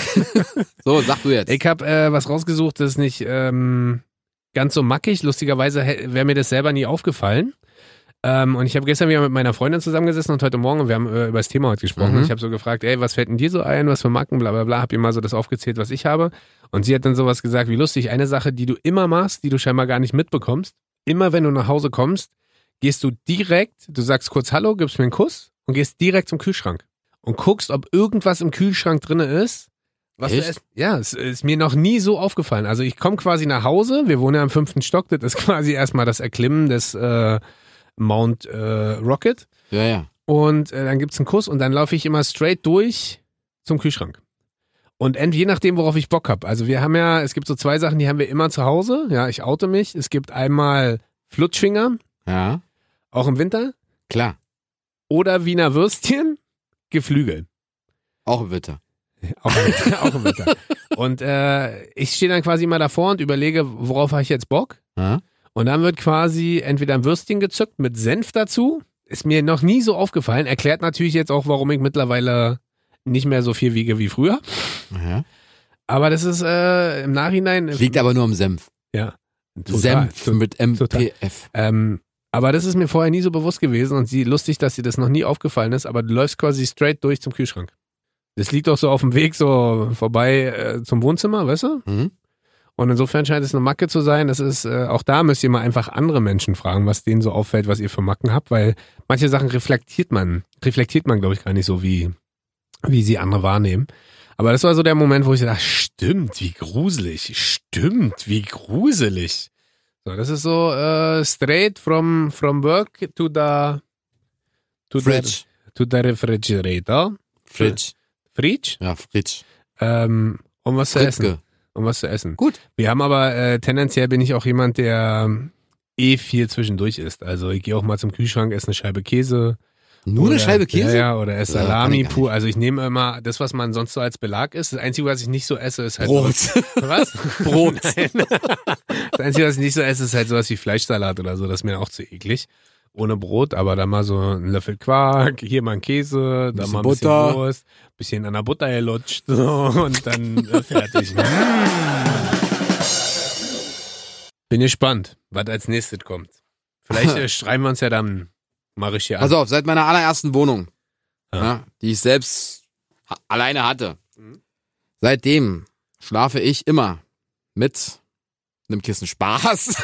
So, sag du jetzt. Ich habe äh, was rausgesucht, das ist nicht ähm, ganz so mackig. Lustigerweise wäre mir das selber nie aufgefallen. Ähm, und ich habe gestern wieder mit meiner Freundin zusammengesessen und heute Morgen, und wir haben äh, über das Thema heute gesprochen. Mhm. Ich habe so gefragt, ey, was fällt denn dir so ein, was für Macken, bla bla bla. Hab ihr mal so das aufgezählt, was ich habe. Und sie hat dann sowas gesagt, wie lustig, eine Sache, die du immer machst, die du scheinbar gar nicht mitbekommst. Immer wenn du nach Hause kommst, gehst du direkt, du sagst kurz Hallo, gibst mir einen Kuss und gehst direkt zum Kühlschrank. Und guckst, ob irgendwas im Kühlschrank drinne ist. Was du Echt? erst, ja, es ist mir noch nie so aufgefallen. Also ich komme quasi nach Hause, wir wohnen ja im fünften Stock, das ist quasi erstmal das Erklimmen des äh, Mount äh, Rocket. Ja, ja. Und äh, dann gibt's einen Kuss und dann laufe ich immer straight durch zum Kühlschrank. Und end, je nachdem, worauf ich Bock habe. Also wir haben ja, es gibt so zwei Sachen, die haben wir immer zu Hause. Ja, ich oute mich. Es gibt einmal Flutschfinger, Ja, auch im Winter, klar. oder Wiener Würstchen, Geflügel. Auch im Winter. Auch im Winter. Auch im Winter. Und äh, ich stehe dann quasi immer davor und überlege, worauf habe ich jetzt Bock? Ja? Und dann wird quasi entweder ein Würstchen gezückt mit Senf dazu. Ist mir noch nie so aufgefallen. Erklärt natürlich jetzt auch, warum ich mittlerweile nicht mehr so viel wiege wie früher. Ja. Aber das ist äh, im Nachhinein. Liegt aber nur am Senf. Ja. Total. Senf mit M P F. Ähm, aber das ist mir vorher nie so bewusst gewesen und sie lustig, dass dir das noch nie aufgefallen ist, aber du läufst quasi straight durch zum Kühlschrank. Das liegt auch so auf dem Weg so vorbei äh, zum Wohnzimmer, weißt du? Mhm. Und insofern scheint es eine Macke zu sein. Das ist, äh, auch da müsst ihr mal einfach andere Menschen fragen, was denen so auffällt, was ihr für Macken habt, weil manche Sachen reflektiert man, reflektiert man, glaube ich, gar nicht so, wie, wie sie andere wahrnehmen. Aber das war so der Moment, wo ich dachte, stimmt, wie gruselig, stimmt, wie gruselig. So, das ist so äh, straight from from work to the to Fridge. the to the refrigerator. Fridge. Fridge? Ja, Fridge. Ähm, um was zu essen. Fritzke. Um was zu essen. Gut. Wir haben aber äh, tendenziell bin ich auch jemand, der ähm, eh viel zwischendurch isst. Also ich gehe auch mal zum Kühlschrank, esse eine Scheibe Käse. Nur oder, eine Scheibe Käse? Ja, ja, oder esse Ja, Salami kann ich gar pur. Also ich nehme immer das, was man sonst so als Belag isst. Das Einzige, was ich nicht so esse, ist halt Brot. So, was? Brot. Nein. Das Einzige, was ich nicht so esse, ist halt sowas wie Fleischsalat oder so. Das ist mir auch zu eklig. Ohne Brot, aber dann mal so ein Löffel Quark, hier mal ein Käse, dann mal ein bisschen Butter. Wurst, bisschen an der Butter gelutscht so, und dann äh, fertig. Bin gespannt, was als nächstes kommt. Vielleicht äh, schreiben wir uns ja dann mal richtig an. Pass auf, seit meiner allerersten Wohnung, Ja. ja, die ich selbst ha alleine hatte, Mhm. seitdem schlafe ich immer mit einem Kissen Spaß.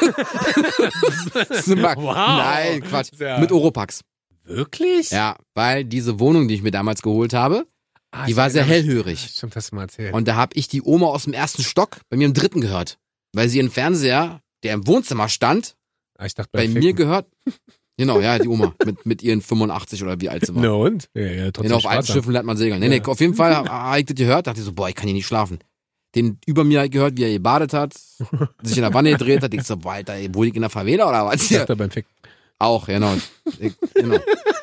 Das ist eine Mag- Wow. Nein, Quatsch. Ja. Mit Oropax. Wirklich? Ja, weil diese Wohnung, die ich mir damals geholt habe, Ah, die ich war sehr erinnere mich. hellhörig. Stimmt, hast du mal erzählt. Und da habe ich die Oma aus dem ersten Stock bei mir im dritten gehört. Weil sie ihren Fernseher, der im Wohnzimmer stand, ah, ich dachte bei beim mir Ficken. gehört. Genau, ja, die Oma mit, mit ihren fünfundachtzig oder wie alt sie war. Na und? Ja, ja, trotzdem Genau, auf Spaß alten haben. Schiffen lernt man segeln. Nee, nee, Ja. auf jeden Fall habe ich das gehört, dachte ich so, boah, ich kann hier nicht schlafen. Den über mir gehört, wie er gebadet hat, sich in der Wanne gedreht hat. Ich so, boah, Alter, wohne ich in der Favela oder was Ich hier? dachte beim Ficken. Auch, genau. Ich, genau.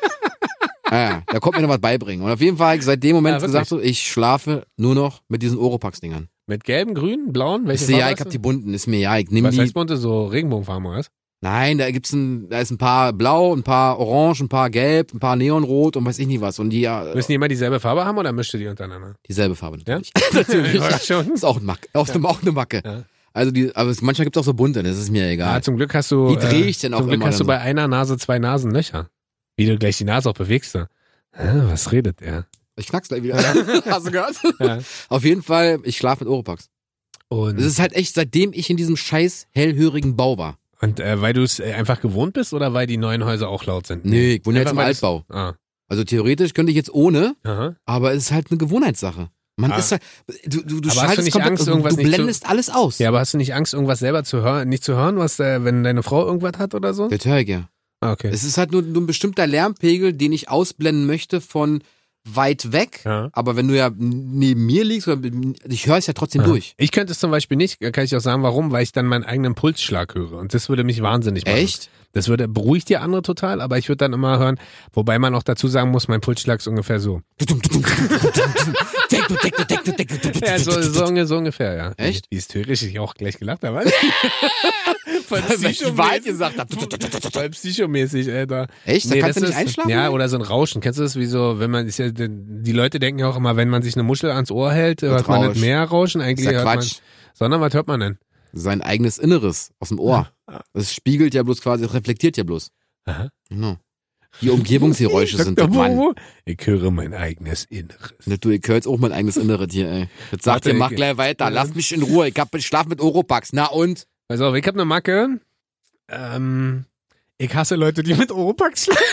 Ja, ja, da kommt mir noch was beibringen. Und auf jeden Fall habe ich seit dem Moment Ja, gesagt, so, ich schlafe nur noch mit diesen Oropax-Dingern. Mit gelben, grünen, blauen? Welche Ist mir ja, Farbe ich hast hab du? die bunten, ist mir ja, ich nehme Was die. heißt bunte? So Regenbogenfarben, oder was? Nein, da gibt's ein, da ist ein paar blau, ein paar orange, ein paar gelb, ein paar neonrot und weiß ich nicht was. Und die ja, Müssen die immer dieselbe Farbe haben oder mischt ihr die untereinander? dieselbe Farbe natürlich. Ja, natürlich. schon. Ist auch, ein Mac, auch, eine, auch eine Macke. Ja. Also die, aber es, manchmal gibt's auch so bunte, das ist mir Ja, egal. zum Glück hast du. Die drehe ich dann auch Zum Glück immer hast du dann bei einer Nase zwei Nasenlöcher. Wie du gleich die Nase auch bewegst. Du. Hä, was redet er? Ich knack's gleich wieder. Hast du gehört? Ja. Auf jeden Fall, ich schlafe mit Oropax. Und, Das ist halt echt, seitdem ich in diesem scheiß hellhörigen Bau war. und äh, weil du es äh, einfach gewohnt bist oder weil die neuen Häuser auch laut sind? Nee, ich wohne jetzt Einfach im weil es- Altbau. Ah. Also theoretisch könnte ich jetzt ohne, Aha. aber es ist halt eine Gewohnheitssache. Man Ah. ist halt, du, du, du Aber hast du schaltest nicht komplett, Angst, du, irgendwas du nicht zu- blendest alles aus. Ja, aber hast du nicht Angst, irgendwas selber zu hören, nicht zu hören, was äh, wenn deine Frau irgendwas hat oder so? Das höre ich ja. Ah, okay. Es ist halt nur, nur ein bestimmter Lärmpegel, den ich ausblenden möchte von weit weg. Ja. Aber wenn du ja neben mir liegst, oder, ich höre es ja trotzdem Ja. durch. Ich könnte es zum Beispiel nicht, kann ich auch sagen, warum, weil ich dann meinen eigenen Pulsschlag höre. Und das würde mich wahnsinnig machen. Echt? Das würde beruhigt die andere total, aber ich würde dann immer hören, wobei man auch dazu sagen muss, mein Pulsschlag ist ungefähr so. Ja, so, so, unge- so ungefähr, ja. Echt? Wie hysterisch ich auch gleich gelacht habe. Voll Weil ich die Wahrheit gesagt habe. Voll psychomäßig, Alter. Echt? Da Nee, kannst du das nicht ist- einschlafen? Ja, oder so ein Rauschen. Kennst du das wie so, wenn man, ist ja, die Leute denken ja auch immer, wenn man sich eine Muschel ans Ohr hält, hört man nicht Rausch. mehr Rauschen. Eigentlich ist ja hört man, Quatsch. sondern was hört man denn? Sein eigenes Inneres aus dem Ohr. Das spiegelt ja bloß quasi, das reflektiert ja bloß. Aha. Genau. Die Umgebungsgeräusche sind das, Doktor Mann. Bobo, ich höre mein eigenes Inneres. Du, ich höre jetzt auch mein eigenes Inneres hier, ey. Jetzt sagt Warte, ihr, mach ich- gleich weiter, lass mich in Ruhe, ich hab ich schlaf mit Oropax. Na und? Pass auf, ich habe eine Macke. Ähm, ich hasse Leute, die mit Oropax schlafen.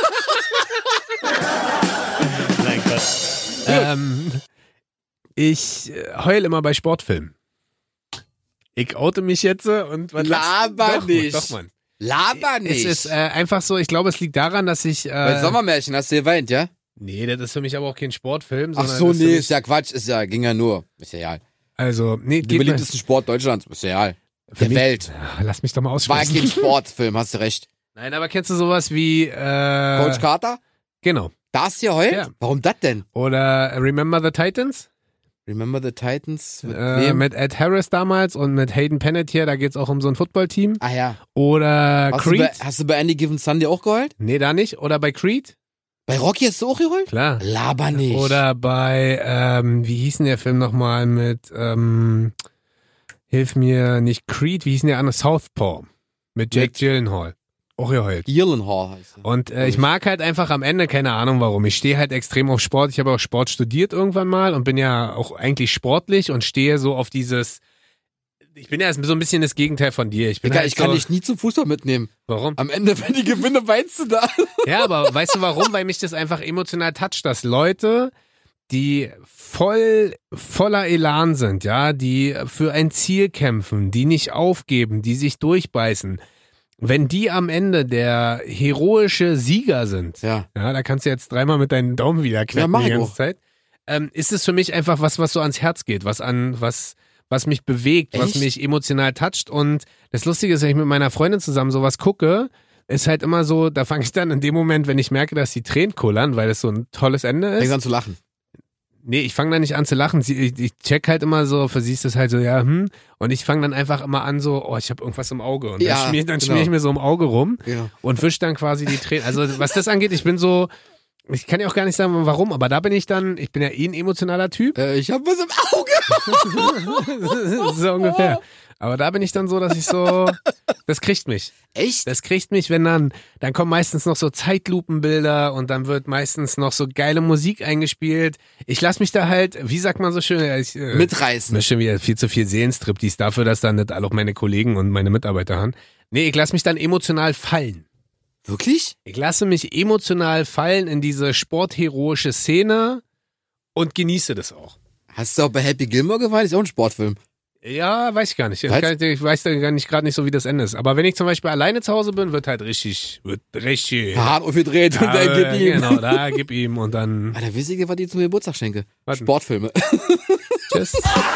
Mein Gott. ähm, ich äh, heul immer bei Sportfilmen. Ich oute mich jetzt äh, und was Laber doch, nicht. Doch, Mann. Laber nicht. Es ist äh, einfach so, ich glaube, es liegt daran, dass ich. Äh, Bei Sommermärchen hast du geweint, ja? Nee, das ist für mich aber auch kein Sportfilm. Ach sondern so, das ist für nee, mich- ist ja Quatsch, ist ja, ging ja nur. Ist ja egal. Also, nee, Die geht mir, beliebtesten Sport Deutschlands, ist ja egal. für Der mich- Welt. Ah, lass mich doch mal War ja aussprechen. kein Sportfilm, hast du recht. Nein, aber kennst du sowas wie. Äh, Coach Carter? Genau. Da hast du geheult? Ja. Warum das denn? Oder Remember the Titans? Remember the Titans? Mit Äh, wem? mit Ed Harris damals und mit Hayden Panettiere, da geht's auch um so ein Footballteam. Ah ja. Oder Hast du, Creed. bei, hast du bei Any Given Sunday auch geheult? Nee, da nicht. Oder bei Creed. Bei Rocky hast du auch geheult? Klar. Laber nicht. Oder bei, ähm, wie hieß denn der Film nochmal mit, ähm, hilf mir, nicht Creed, wie hieß denn der andere? Southpaw. Mit Jake Mit- Gyllenhaal. Auch geheult. Gyllenhaal heißt er. Und äh, ich mag halt einfach am Ende, keine Ahnung warum, ich stehe halt extrem auf Sport. Ich habe auch Sport studiert irgendwann mal und bin ja auch eigentlich sportlich und stehe so auf dieses, Ich bin ja so ein bisschen das Gegenteil von dir. Ich bin Digga, halt ich kann so, dich nie zum Fußball mitnehmen. Warum? Am Ende, wenn die gewinne, weinst du da. Ja, aber weißt du warum? Weil mich das einfach emotional toucht, dass Leute, die voll voller Elan sind, ja, die für ein Ziel kämpfen, die nicht aufgeben, die sich durchbeißen, wenn die am Ende der heroische Sieger sind, Ja. ja, da kannst du jetzt dreimal mit deinen Daumen wieder Ja, knacken mach die ich ganze auch. Zeit, ähm, ist es für mich einfach was, was so ans Herz geht, was an, was, was mich bewegt, was Echt? mich emotional toucht. Und das Lustige ist, wenn ich mit meiner Freundin zusammen sowas gucke, ist halt immer so, da fange ich dann in dem Moment, wenn ich merke, dass die Tränen kullern, weil das so ein tolles Ende ist. Fängst an zu lachen. Nee, ich fange dann nicht an zu lachen. Sie, ich, ich check halt immer so, für sie ist das halt so, ja, hm. Und ich fange dann einfach immer an so, oh, ich habe irgendwas im Auge. Und Ja, dann schmier, dann genau. schmier ich mir so im Auge rum Ja. und wisch dann quasi die Tränen. Also was das angeht, ich bin so, ich kann ja auch gar nicht sagen, warum, aber da bin ich dann, ich bin ja eh ein emotionaler Typ. Äh, ich hab was im Auge. So ungefähr. Aber da bin ich dann so, dass ich so, das kriegt mich. Echt? Das kriegt mich, wenn dann, dann kommen meistens noch so Zeitlupenbilder und dann wird meistens noch so geile Musik eingespielt. Ich lasse mich da halt, wie sagt man so schön, ich, äh, Mitreißen. mir ist schon wieder viel zu viel Seelenstriptease dafür, dass dann nicht alle auch meine Kollegen und meine Mitarbeiter haben. Nee, ich lasse mich dann emotional fallen. Wirklich? Ich lasse mich emotional fallen in diese sportheroische Szene und genieße das auch. Hast du auch bei Happy Gilmore geweint? Ist auch ein Sportfilm. Ja, weiß ich gar nicht. Ich, Was? kann, ich weiß da gar nicht gerade nicht so, wie das Ende ist. Aber wenn ich zum Beispiel alleine zu Hause bin, wird halt richtig, wird richtig. Hart aufgedreht und dann Ja, gib ihm. Genau, da gib ihm und dann. Alter, witzige, was die zum Geburtstag schenke. Was? Sportfilme. Tschüss.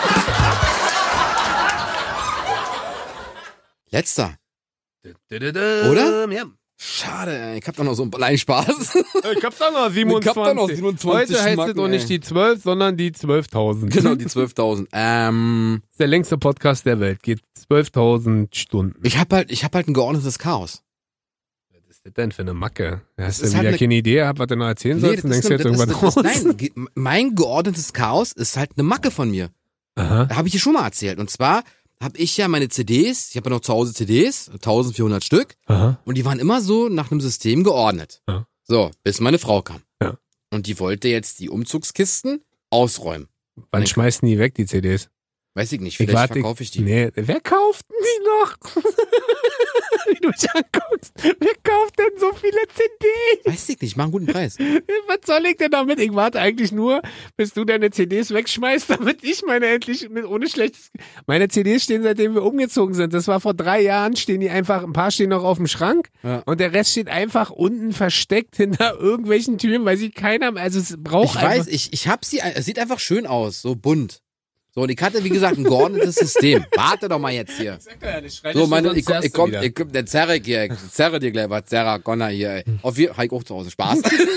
Letzter. Oder? Ja. Schade, ey. Ich hab da noch so einen kleinen Spaß. Ich hab da noch Ich hab da noch siebenundzwanzig Heute heißt Marken, es noch nicht ey. die zwölf, sondern die zwölftausend. Genau, die zwölftausend. Ähm, Das ist der längste Podcast der Welt. Geht zwölftausend Stunden. ich hab halt, ich hab halt ein geordnetes Chaos. Was ist das denn für eine Macke? Hast du ist wieder halt eine- keine Idee gehabt, was du noch erzählen sollst? Und denkst du jetzt eine- irgendwann das, raus? das, nein, ge- mein geordnetes Chaos ist halt eine Macke von mir. Aha. Da habe ich dir schon mal erzählt. Und zwar habe ich ja meine C Ds, ich habe ja noch zu Hause C Ds, eintausendvierhundert Stück, Aha. und die waren immer so nach einem System geordnet. Ja. So, bis meine Frau kam. Ja. Und die wollte jetzt die Umzugskisten ausräumen. Wann Nee. schmeißen die weg, die C Ds? Weiß ich nicht, Ich vielleicht warte- verkaufe ich die. Nee, wer kauft denn die noch? Wie du mich anguckst. Wer kauft denn so viele C Ds? Weiß ich nicht, ich mach einen guten Preis. Was soll ich denn damit? Ich warte eigentlich nur, bis du deine C Ds wegschmeißt, damit ich meine endlich mit ohne schlechtes... Meine C Ds stehen, seitdem wir umgezogen sind. Das war vor drei Jahren, stehen die einfach, ein paar stehen noch auf dem Schrank Ja. und der Rest steht einfach unten versteckt hinter irgendwelchen Türen, weil sie keiner... Also es braucht Ich einfach... weiß, ich, ich hab sie, es sieht einfach schön aus, so bunt. So, und ich hatte, wie gesagt, ein geordnetes System. Warte doch mal jetzt hier. So, meine, ich, komm- ich komm, ich komm, der zerre ich hier, ich zerre dir gleich was, Zerra, Connor hier, ey. Auf jeden Fall, auch zu Hause, Spaß.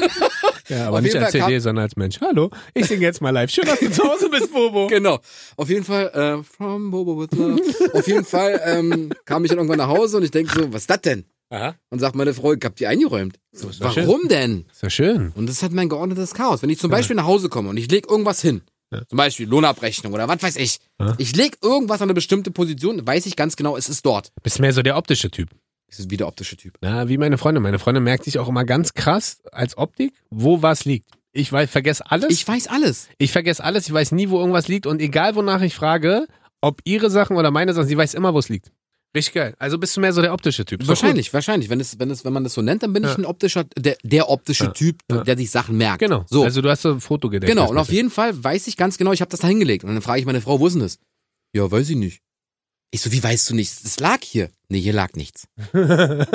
Ja, aber Auf nicht jeden als Fall C D, kam- sondern als Mensch. Hallo, ich singe jetzt mal live. Schön, dass du zu Hause bist, Bobo. Genau. Auf jeden Fall, äh, from Bobo with Love. Auf jeden Fall, ähm, kam ich dann irgendwann nach Hause und ich denke so, was ist das denn? Aha, Und sagt meine Frau, ich hab die eingeräumt. So, ist doch warum denn? ist ja schön. Und das ist halt mein geordnetes Chaos. Wenn ich zum Beispiel nach Hause komme und ich leg irgendwas hin, Ja. zum Beispiel Lohnabrechnung oder was weiß ich, Ja. ich leg irgendwas an eine bestimmte Position, weiß ich ganz genau, es ist dort. Bist mehr so der optische Typ. Das ist wieder optische Typ. Na, wie meine Freundin. Meine Freundin merkt sich auch immer ganz krass als Optik, wo was liegt. Ich weiß, vergesse alles. Ich weiß alles. Ich vergesse alles. Ich weiß nie, wo irgendwas liegt. Und egal, wonach ich frage, ob ihre Sachen oder meine Sachen, sie weiß immer, wo es liegt. Richtig geil. Also bist du mehr so der optische Typ. Ist doch Wahrscheinlich, wahrscheinlich. Wenn es, wenn es, wenn man das so nennt, dann bin ich Ja. ein optischer, der, der optische Ja. Typ, Ja. der sich Sachen merkt. gut. Genau. So. Also du hast so ein Fotogedächtnis. Genau, und auf jeden Fall weiß ich ganz genau, ich habe das da hingelegt. Und dann frage ich meine Frau, wo ist denn das? Ja, weiß ich nicht. Ich so, wie weißt du nicht? Es lag hier. Nee, hier lag nichts. Das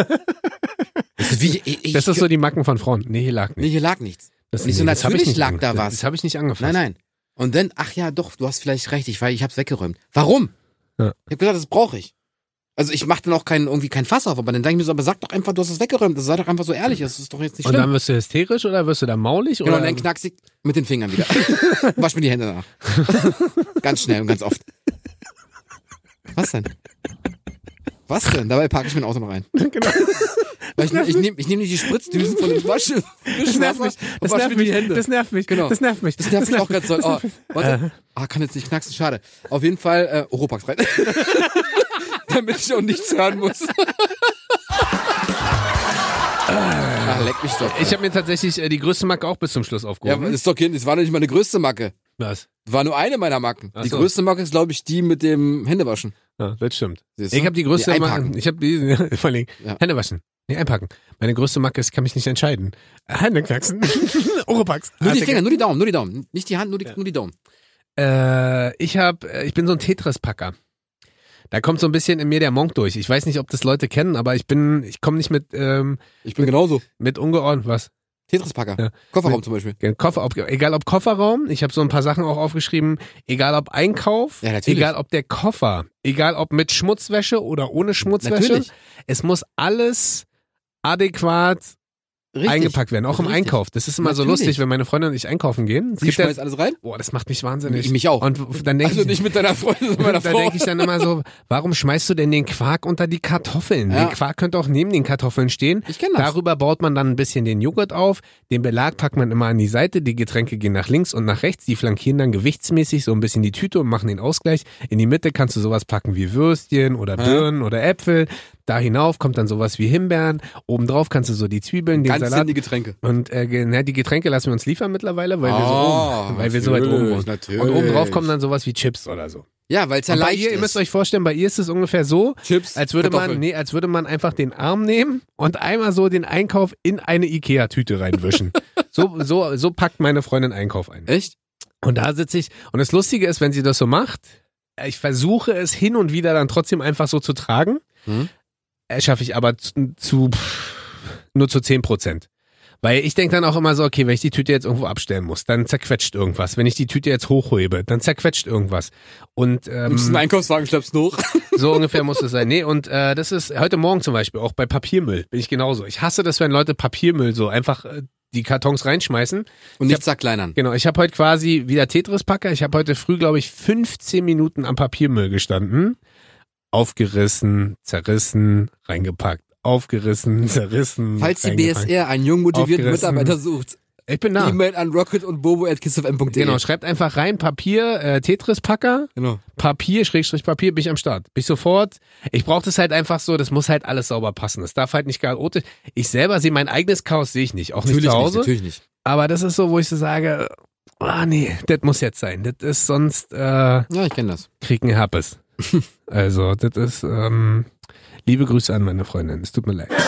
ist, wie, ich, ich, Das ist so die Macken von Frauen. Nee, hier lag nicht. nee, hier lag nichts. Das, und ich so, das hab natürlich nicht lag ange- da was. Das habe ich nicht angefasst. Nein, nein. Und dann, ach ja, doch, du hast vielleicht recht, ich, weil ich hab's weggeräumt. Warum? Ja. Ich hab gesagt, das brauche ich. Also ich mache dann auch kein, irgendwie kein Fass auf, aber dann denke ich mir so, aber sag doch einfach, du hast es weggeräumt. Das sei doch einfach so ehrlich, das ist doch jetzt nicht Und schlimm. dann wirst du hysterisch oder wirst du da maulig? Genau, oder? und dann knackst ich mit den Fingern wieder. Wasch mir die Hände nach. Ganz schnell und ganz oft. Was denn? Was denn? Dabei packe ich mein Auto noch ein. Genau. Weil ich ich nehme ich nehm nicht die Spritzdüsen von dem Wasch. Das nervt mich. Das nervt mich. Hände. Das nervt mich. Genau. Das nervt mich. Das nervt mich auch mich. ganz doll. Oh, warte. Ah, kann jetzt nicht knacksen, schade. Auf jeden Fall äh, Oropax rein. Damit ich auch nichts hören muss. Ach, leck mich doch. Ich habe mir tatsächlich äh, die größte Macke auch bis zum Schluss Ja, aufgehoben. das ist doch Kind, das war doch nicht meine größte Macke. Was? Das war nur eine meiner Macken. Ach Die so. größte Macke ist, glaube ich, die mit dem Händewaschen. Ja, das stimmt. Siehst du? Ich habe die größte Nee, Macke, einpacken. ich habe die, vor allem, Ja. Hände waschen. Nee, einpacken. Meine größte Macke ist, ich kann mich nicht entscheiden. Hände knacksen. Oropax. Nur die Ah, Finger, nur die Daumen, nur die Daumen. Nicht die Hand, nur die, nur die Daumen. Äh, ich hab, äh, ich bin so ein Tetris-Packer. Da kommt so ein bisschen in mir der Monk durch. Ich weiß nicht, ob das Leute kennen, aber ich bin, ich komme nicht mit, ähm, Ich bin genauso. mit ungeordnet, was? Tetris-Packer. Ja. Kofferraum zum Beispiel. Koffer, ob, egal ob Kofferraum, ich habe so ein paar Sachen auch aufgeschrieben, egal ob Einkauf, Ja, natürlich. egal ob der Koffer, egal ob mit Schmutzwäsche oder ohne Schmutzwäsche, Natürlich. es muss alles adäquat Richtig. eingepackt werden, auch im Richtig. Einkauf. Das ist immer so Natürlich. lustig, wenn meine Freundin und ich einkaufen gehen. Es Sie gibt ja- schmeißt alles rein? Boah, das macht mich wahnsinnig. Ich mich auch. Und dann denke Also ich, nicht mit deiner Freundin, sondern meiner da Frau. denke ich dann immer so, warum schmeißt du denn den Quark unter die Kartoffeln? Ja. Der Quark könnte auch neben den Kartoffeln stehen. Ich kenn das. Darüber baut man dann ein bisschen den Joghurt auf. Den Belag packt man immer an die Seite. Die Getränke gehen nach links und nach rechts. Die flankieren dann gewichtsmäßig so ein bisschen die Tüte und machen den Ausgleich. In die Mitte kannst du sowas packen wie Würstchen oder Birnen oder Äpfel. Da hinauf kommt dann sowas wie Himbeeren. Obendrauf kannst du so die Zwiebeln, den Ganz Salat. in die Getränke. Und äh, ge- na, die Getränke lassen wir uns liefern mittlerweile, weil wir so Ah, oben, weil wir so weit oben natürlich, wohnen. natürlich. Und obendrauf kommen dann sowas wie Chips oder so. Ja, weil es ja Und bei leicht ihr, ihr ist. müsst euch vorstellen, bei ihr ist es ungefähr so, Chips, als würde man, Kartoffeln. nee, als würde man einfach den Arm nehmen und einmal so den Einkauf in eine Ikea-Tüte reinwischen. so, so, so packt meine Freundin Einkauf ein. Echt? Und da sitze ich, und das Lustige ist, wenn sie das so macht, ich versuche es hin und wieder dann trotzdem einfach so zu tragen, Hm? äh, schaffe ich aber zu, zu pff, nur zu zehn Prozent. Weil ich denke dann auch immer so, okay, wenn ich die Tüte jetzt irgendwo abstellen muss, dann zerquetscht irgendwas. Wenn ich die Tüte jetzt hochhebe, dann zerquetscht irgendwas. Und ähm, Nimmst einen Einkaufswagen, schleppst ihn hoch. so ungefähr muss es sein. Nee, und äh, das ist heute Morgen zum Beispiel, auch bei Papiermüll bin ich genauso. Ich hasse das, wenn Leute Papiermüll so einfach äh, die Kartons reinschmeißen. Und nicht zerkleinern. Genau, ich habe heute quasi wieder Tetris-Packer. Ich habe heute früh, glaube ich, fünfzehn Minuten am Papiermüll gestanden. Aufgerissen, zerrissen, reingepackt. Aufgerissen, zerrissen. Falls die B S reingepackt. R einen jung motivierten Aufgerissen. Mitarbeiter sucht, Ich bin da. E-Mail an rocket und bobo at kiss f m punkt d e. Genau, schreibt einfach rein Papier, äh, Tetris-Packer. Genau. Papier, Schrägstrich Papier, bin ich am Start. Bin ich sofort. Ich brauche das halt einfach so, das muss halt alles sauber passen. Das darf halt nicht chaotisch. Ich selber sehe mein eigenes Chaos, sehe ich nicht. Auch nicht Natürlich zu nicht, Hause. natürlich nicht. Aber das ist so, wo ich so sage, ah nee, das muss jetzt sein. Das ist sonst, äh, Ja, ich kenne das. krieg einen Herpes. Also, das ist, ähm, liebe Grüße an meine Freundin. Es tut mir leid.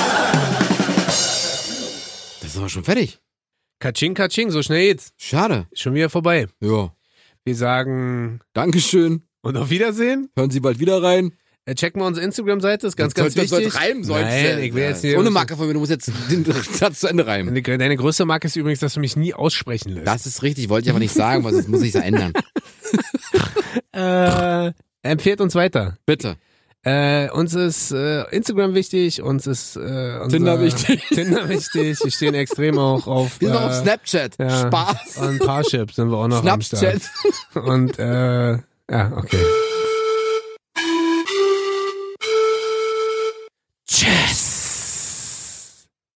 Das ist aber schon fertig. Katsching, katsching, so schnell geht's. Schade. Ist schon wieder vorbei. Ja. Wir sagen, Dankeschön. und auf Wiedersehen. Hören Sie bald wieder rein. Äh, checken wir unsere Instagram-Seite, ist ganz, Das ganz soll- wichtig. Das soll reimen, soll's. Nein, ich will jetzt nicht. Ohne Marke von mir, du musst jetzt den Satz zu Ende reimen. Deine, deine größte Marke ist übrigens, dass du mich nie aussprechen lässt. Das ist richtig, wollte ich aber nicht sagen, weil das muss sich ja ändern. Äh, empfehlt uns weiter. Bitte. Äh, uns ist äh, Instagram wichtig, uns ist äh, unser Tinder wichtig. Tinder wichtig. Wir stehen extrem auch auf. Wir sind äh, noch auf Snapchat. ja, Spaß. Und Parship sind wir auch noch am Snapchat. Start. Und äh, ja, okay.